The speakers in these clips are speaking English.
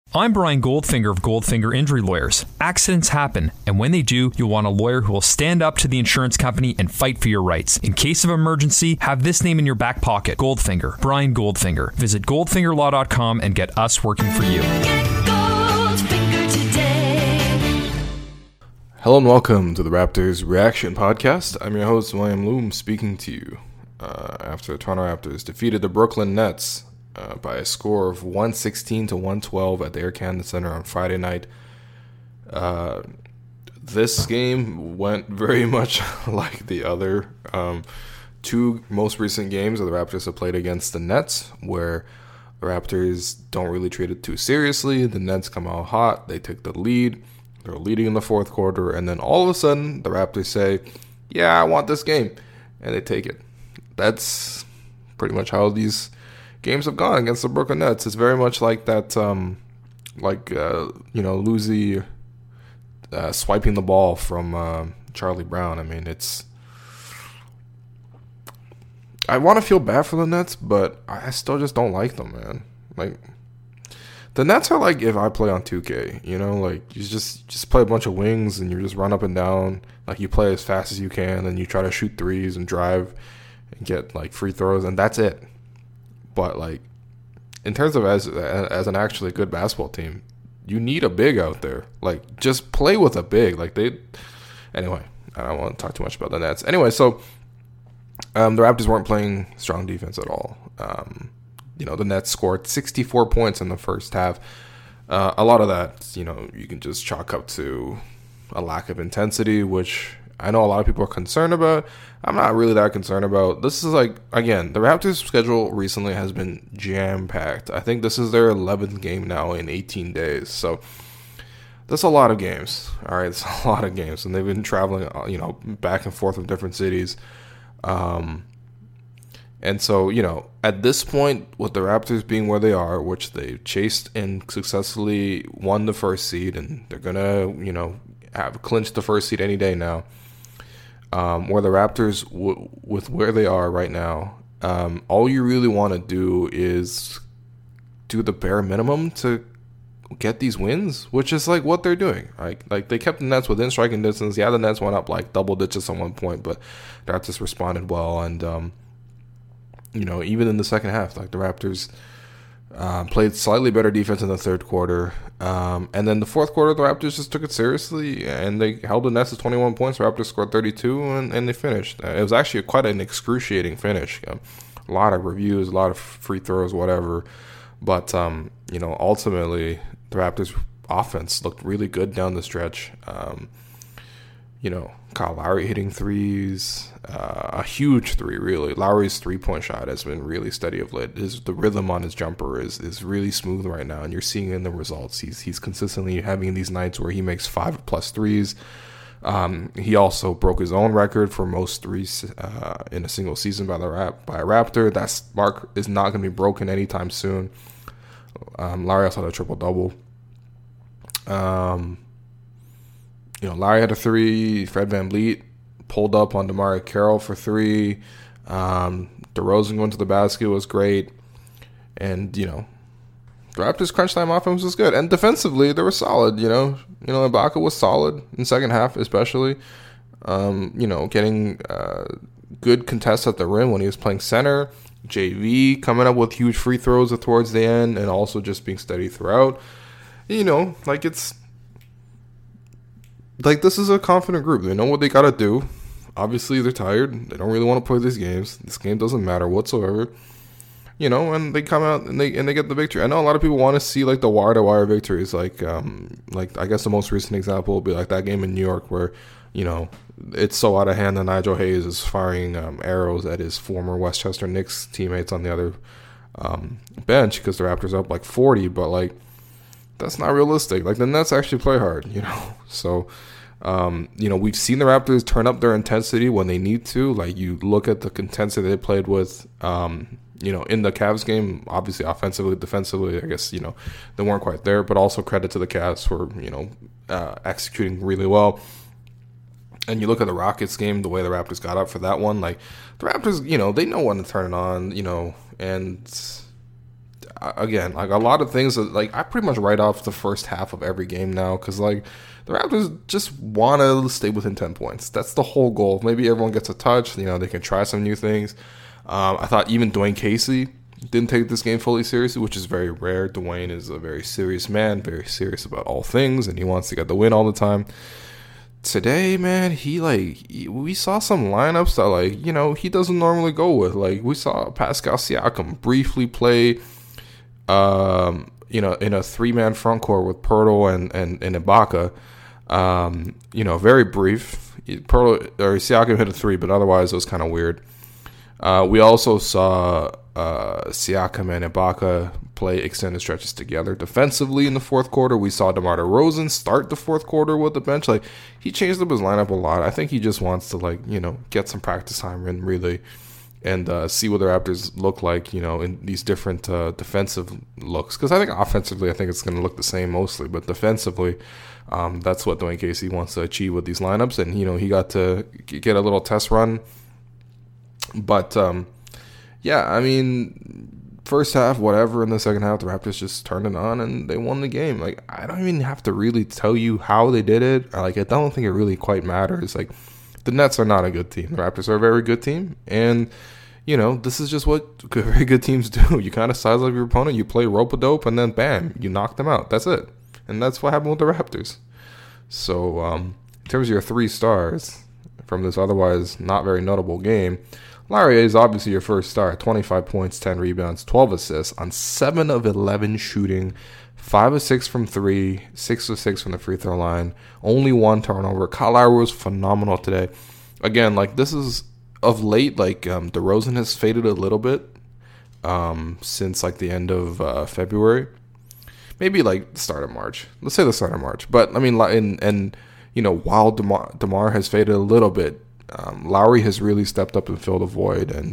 I'm Brian Goldfinger of Goldfinger Injury Lawyers. Accidents happen, and when they do, you'll want a lawyer who will stand up to the insurance company and fight for your rights. In case of emergency, have this name in your back pocket. Goldfinger. Brian Goldfinger. Visit goldfingerlaw.com and get us working for you. Get Goldfinger today. Hello and welcome to the Raptors Reaction Podcast. I'm your host, William Loom, speaking to you after the Toronto Raptors defeated the Brooklyn Nets by a score of 116 to 112 at the Air Canada Center on Friday night. This game went very much like the other two most recent games that the Raptors have played against the Nets, where the Raptors don't really treat it too seriously. The Nets come out hot. They take the lead. They're leading in the fourth quarter, and then all of a sudden, the Raptors say, yeah, I want this game, and they take it. That's pretty much how these games have gone against the Brooklyn Nets. It's very much like that, Lucy swiping the ball from Charlie Brown. I mean, I want to feel bad for the Nets, but I still just don't like them, man. Like, the Nets are like if I play on 2K, like you just play a bunch of wings and you just run up and down. Like, you play as fast as you can and you try to shoot threes and drive and get like free throws, and that's it. But like, in terms of as an actually good basketball team, you need a big out there. Like, just play with a big. Anyway, I don't want to talk too much about the Nets. Anyway, so the Raptors weren't playing strong defense at all. The Nets scored 64 points in the first half. A lot of that, you can just chalk up to a lack of intensity, which I know a lot of people are concerned about. I'm not really that concerned about. This is again, the Raptors' schedule recently has been jam-packed. I think this is their 11th game now in 18 days. So that's a lot of games. All right, it's a lot of games. And they've been traveling, back and forth from different cities. And so, at this point, with the Raptors being where they are, which they chased and successfully won the first seed, and they're going to, have clinched the first seed any day now. Where the Raptors, with where they are right now, all you really want to do is do the bare minimum to get these wins, which is like what they're doing. Right? Like, they kept the Nets within striking distance. Yeah, the Nets went up like double digits at one point, but the Raptors responded well. And, even in the second half, like, the Raptors played slightly better defense in the third quarter. And then the fourth quarter, the Raptors just took it seriously, and they held the Nets to 21 points. The Raptors scored 32, and they finished. It was actually quite an excruciating finish. A lot of reviews, a lot of free throws, whatever. But, ultimately, the Raptors' offense looked really good down the stretch. Kyle Lowry hitting threes, a huge three, really. Lowry's three-point shot has been really steady of late. The rhythm on his jumper is really smooth right now, and you're seeing it in the results. He's consistently having these nights where he makes 5+ threes. He also broke his own record for most threes in a single season by a Raptor. That mark is not going to be broken anytime soon. Lowry also had a triple-double. Lowry had a three. Fred VanVleet pulled up on DeMar Carroll for three. DeRozan going to the basket was great. And, the Raptors' crunch time offense was good. And defensively, they were solid, Ibaka was solid in second half, especially. Getting good contests at the rim when he was playing center. JV coming up with huge free throws towards the end, and also just being steady throughout. This is a confident group. They know what they got to do. Obviously, they're tired. They don't really want to play these games. This game doesn't matter whatsoever. And they come out and they get the victory. I know a lot of people want to see the wire-to-wire victories. I guess the most recent example will be like that game in New York where, it's so out of hand that Nigel Hayes is firing arrows at his former Westchester Knicks teammates on the other bench because the Raptors are up 40, but that's not realistic. The Nets actually play hard, So, we've seen the Raptors turn up their intensity when they need to. You look at the intensity they played with, in the Cavs game, obviously offensively, defensively, I guess, they weren't quite there, but also credit to the Cavs for, executing really well. And you look at the Rockets game, the way the Raptors got up for that one, the Raptors, they know when to turn it on, and again, like a lot of things that, like, I pretty much write off the first half of every game now because, like, the Raptors just want to stay within 10 points. That's the whole goal. Maybe everyone gets a touch. You know, they can try some new things. I thought even Dwayne Casey didn't take this game fully seriously, which is very rare. Dwayne is a very serious man, very serious about all things, and he wants to get the win all the time. Today, man, we saw some lineups that, like, you know, he doesn't normally go with. Like, we saw Pascal Siakam briefly play, you know, in a 3-man front court with Poeltl and Ibaka. You know, very brief. Siakam hit a 3, but otherwise it was kind of weird. We also saw Siakam and Ibaka play extended stretches together. Defensively in the fourth quarter, we saw DeMar DeRozan start the fourth quarter with the bench. Like, he changed up his lineup a lot. I think he just wants to, like, you know, get some practice time in, really, and see what the Raptors look like, you know, in these different defensive looks. Because I think offensively, I think it's going to look the same mostly, but defensively, that's what Dwayne Casey wants to achieve with these lineups. And, you know, he got to get a little test run. But, yeah, I mean, first half, whatever. In the second half, the Raptors just turned it on and they won the game. Like, I don't even have to really tell you how they did it. Like, I don't think it really quite matters. Like, the Nets are not a good team. The Raptors are a very good team. And, you know, this is just what very good teams do. You kind of size up your opponent, you play rope-a-dope, and then bam, you knock them out. That's it. And that's what happened with the Raptors. So, in terms of your 3 stars from this otherwise not very notable game, Lowry is obviously your first star. 25 points, 10 rebounds, 12 assists on 7 of 11 shooting, 5 of 6 from 3, 6 of 6 from the free throw line, only 1 turnover. Kyle Lowry was phenomenal today. Again, like, this is of late, like, DeRozan has faded a little bit since, like, the end of February. Maybe, like, the start of March. Let's say the start of March. But, I mean, and you know, while DeMar has faded a little bit, Lowry has really stepped up and filled a void, and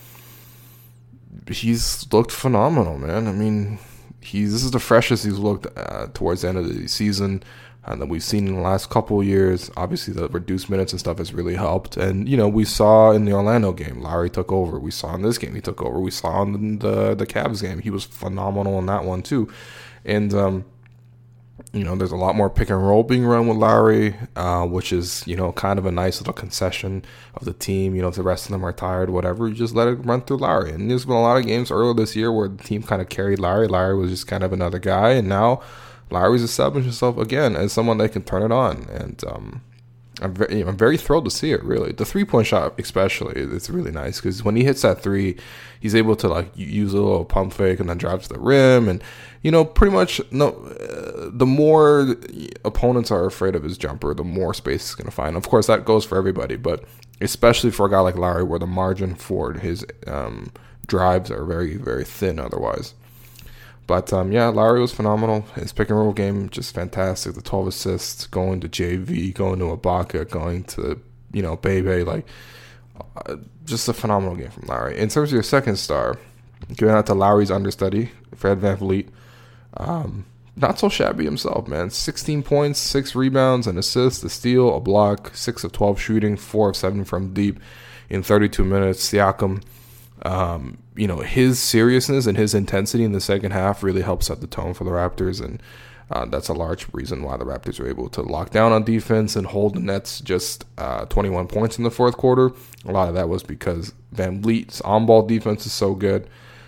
he's looked phenomenal, man. I mean, this is the freshest he's looked towards the end of the season that we've seen in the last couple of years. Obviously, the reduced minutes and stuff has really helped. And, you know, we saw in the Orlando game, Lowry took over. We saw in this game, he took over. We saw in the Cavs game, he was phenomenal in that one too. And, you know, there's a lot more pick and roll being run with Lowry, which is, you know, kind of a nice little concession of the team. You know, if the rest of them are tired, whatever, you just let it run through Lowry. And there's been a lot of games earlier this year where the team kind of carried Lowry. Lowry was just kind of another guy. And now Lowry's established himself again as someone that can turn it on. And I'm very thrilled to see it, really. The 3-point shot especially, it's really nice because when he hits that 3, he's able to, like, use a little pump fake and then drive to the rim. And, you know, pretty much the more opponents are afraid of his jumper, the more space he's going to find. Of course, that goes for everybody, but especially for a guy like Lowry where the margin for his drives are very, very thin otherwise. But, yeah, Lowry was phenomenal. His pick and roll game, just fantastic. The 12 assists, going to JV, going to Ibaka, going to, you know, Bebe. Like, just a phenomenal game from Lowry. In terms of your second star, going out to Lowry's understudy, Fred VanVleet. Not so shabby himself, man. 16 points, 6 rebounds, an assist, a steal, a block, 6 of 12 shooting, 4 of 7 from deep in 32 minutes. Siakam, you know, his seriousness and his intensity in the second half really helped set the tone for the Raptors, and that's a large reason why the Raptors were able to lock down on defense and hold the Nets just 21 points in the fourth quarter. A lot of that was because VanVleet's on-ball defense is so good.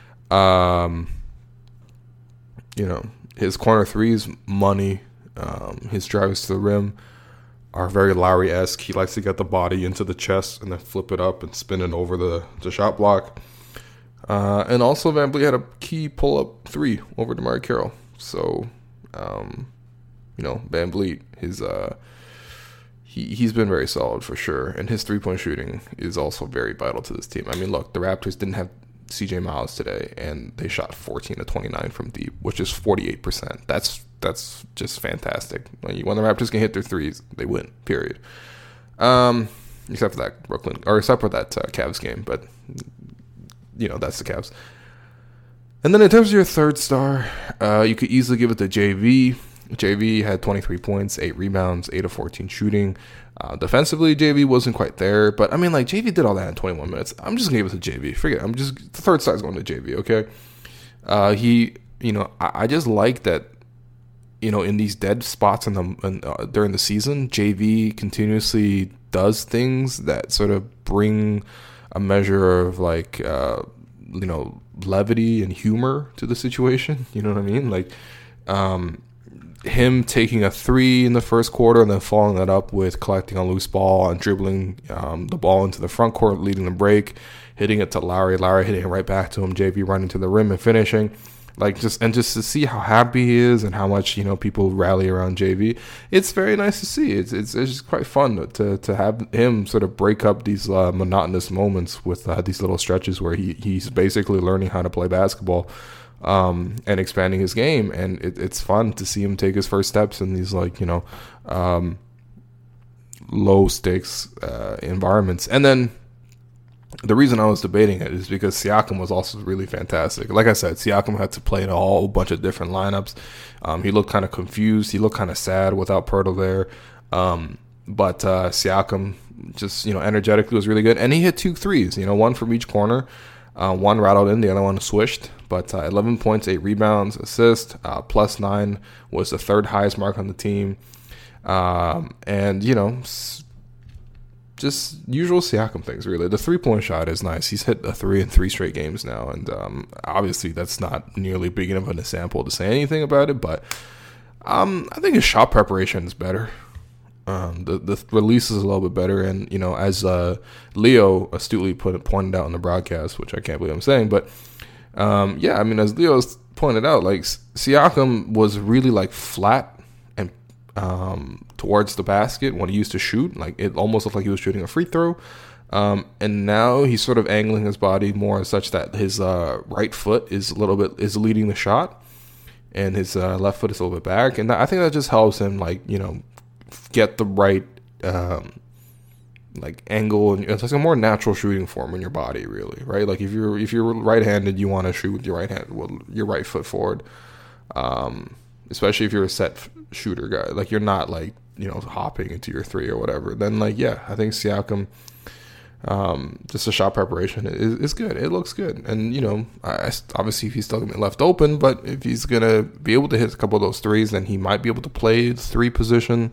You know, his corner threes, money. His drives to the rim are very Lowry-esque. He likes to get the body into the chest and then flip it up and spin it over the shot block. And also VanVleet had a key pull-up 3 over DeMar Carroll. So, you know, VanVleet, he's been very solid for sure. And his 3-point shooting is also very vital to this team. I mean, look, the Raptors didn't have CJ Miles today, and they shot 14 to 29 from deep, which is 48%. That's just fantastic. When the Raptors can hit their threes, they win, period. Except for that Cavs game, but, you know, that's the Cavs. And then in terms of your third star, you could easily give it to JV. JV had 23 points, 8 rebounds, 8 of 14 shooting. Defensively, JV wasn't quite there, but I mean, like, JV did all that in 21 minutes. I'm just gonna give it to JV. Forget it. The third star is going to JV. Okay. I just like that, in these dead spots during the season, JV continuously does things that sort of bring a measure of like, levity and humor to the situation. You know what I mean? Like, him taking a 3 in the first quarter and then following that up with collecting a loose ball and dribbling the ball into the front court, leading the break, hitting it to Lowry hitting it right back to him, JV running to the rim and finishing. Like, just to see how happy he is and how much people rally around JV, it's very nice to see. It's just quite fun to have him sort of break up these monotonous moments with these little stretches where he's basically learning how to play basketball and expanding his game, and it's fun to see him take his first steps in these low stakes environments. And then the reason I was debating it is because Siakam was also really fantastic. Like I said, Siakam had to play in a whole bunch of different lineups. He looked kind of confused. He looked kind of sad without Pirtle there. But Siakam just, energetically was really good. And he hit 2 threes, one from each corner. One rattled in, the other one swished. But 11 points, 8 rebounds, assist, +9 was the third highest mark on the team. And, just usual Siakam things, really. The 3-point shot is nice. He's hit a 3 in 3 straight games now, and obviously that's not nearly big enough of a sample to say anything about it, but I think his shot preparation is better. The release is a little bit better, and as Leo astutely pointed out in the broadcast, which I can't believe I'm saying, but as Leo pointed out, like, Siakam was really like flat and towards the basket when he used to shoot. Like, it almost looked like he was shooting a free throw. And now he's sort of angling his body more such that his right foot is leading the shot, and his left foot is a little bit back. And I think that just helps him, get the right angle, and it's like a more natural shooting form in your body, really, right? Like, if you're right-handed, you want to shoot with your your right foot forward, especially if you're a set shooter guy. Like, you're not hopping into your 3 or whatever. Then I think Siakam, just the shot preparation is good. It looks good, and obviously he's still gonna be left open, but if he's gonna be able to hit a couple of those threes, then he might be able to play the 3 position.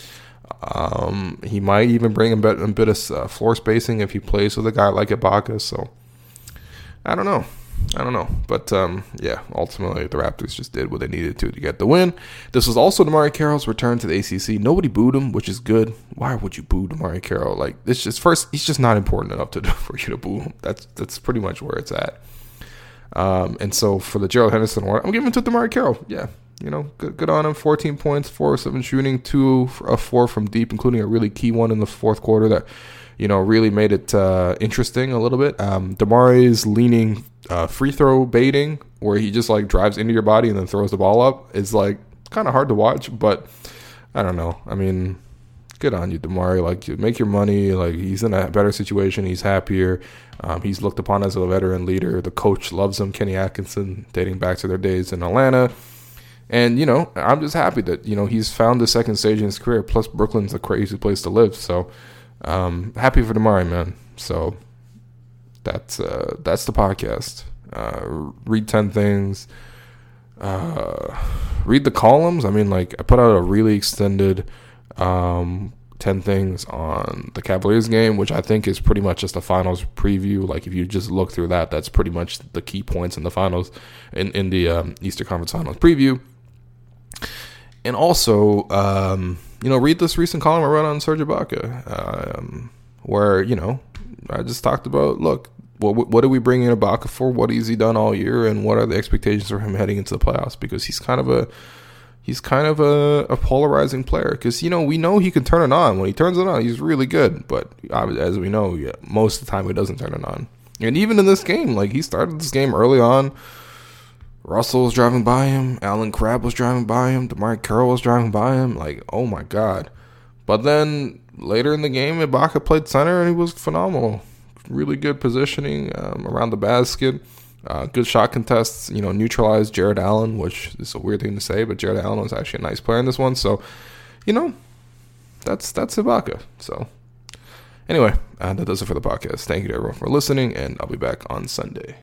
He might even bring a bit of floor spacing if he plays with a guy like Ibaka. So I don't know. But ultimately the Raptors just did what they needed to get the win. This was also DeMarre Carroll's return to the ACC. Nobody booed him, which is good. Why would you boo DeMarre Carroll? Like, it's just, first, he's just not important enough for you to boo him. That's pretty much where it's at. And so for the Gerald Henderson award, I'm giving it to DeMarre Carroll. Yeah. Good on him. 14 points, 4 of 7 shooting, 2 of 4 from deep, including a really key one in the fourth quarter that, really made it interesting a little bit. DeMarre's leaning free throw baiting, where he just drives into your body and then throws the ball up, is kind of hard to watch, but I don't know. I mean, good on you, DeMarre. You make your money. He's in a better situation. He's happier. He's looked upon as a veteran leader. The coach loves him, Kenny Atkinson, dating back to their days in Atlanta. And, I'm just happy that, he's found the second stage in his career. Plus, Brooklyn's a crazy place to live. So, happy for DeMarre, man. So, that's the podcast. Read 10 things. Read the columns. I mean, I put out a really extended 10 things on the Cavaliers game, which I think is pretty much just a finals preview. If you just look through that, that's pretty much the key points in the finals, in the Eastern Conference Finals preview. And also, read this recent column I wrote on Serge Ibaka, where, I just talked about, look, what are we bringing Ibaka for? What has he done all year? And what are the expectations for him heading into the playoffs? Because he's kind of a polarizing player. Because, we know he can turn it on. When he turns it on, he's really good. But as we know, most of the time he doesn't turn it on. And even in this game, he started this game early on. Russell was driving by him. Alan Crabb was driving by him. DeMarre Carroll was driving by him. Oh my God. But then later in the game, Ibaka played center and he was phenomenal. Really good positioning around the basket. Good shot contests. Neutralized Jared Allen, which is a weird thing to say, but Jared Allen was actually a nice player in this one. So, that's Ibaka. So, anyway, that does it for the podcast. Thank you to everyone for listening, and I'll be back on Sunday.